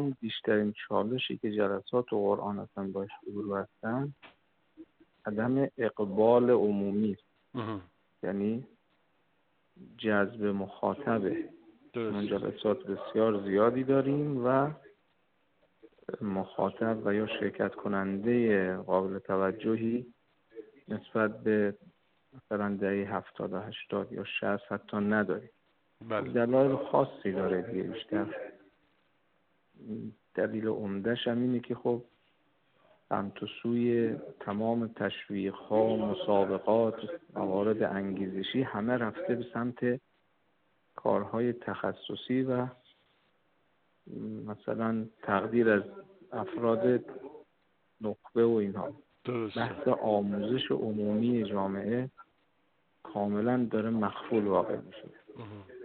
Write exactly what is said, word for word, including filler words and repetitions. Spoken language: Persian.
الان بیشترین چالشی که جلسات قرآن اصلا باش روبرو هستن عدم اقبال عمومی است. یعنی جذب مخاطبه. ما جلسات بسیار زیادی داریم و مخاطب و یا شرکت کننده قابل توجهی نسبت به مثلا دهه هفتاد و هشتاد یا شصت حتی نداریم. بله. دلایل خاصی داره دیگه. بیشتر دلیل عمده‌ش هم اینه که خب سمت و سوی تمام تشویق ها، مسابقات، موارد انگیزشی همه رفته به سمت کارهای تخصصی و مثلا تقدیر از افراد نخبه و اینها. درسته. بحث آموزش عمومی جامعه کاملا داره مخفول واقع میشه.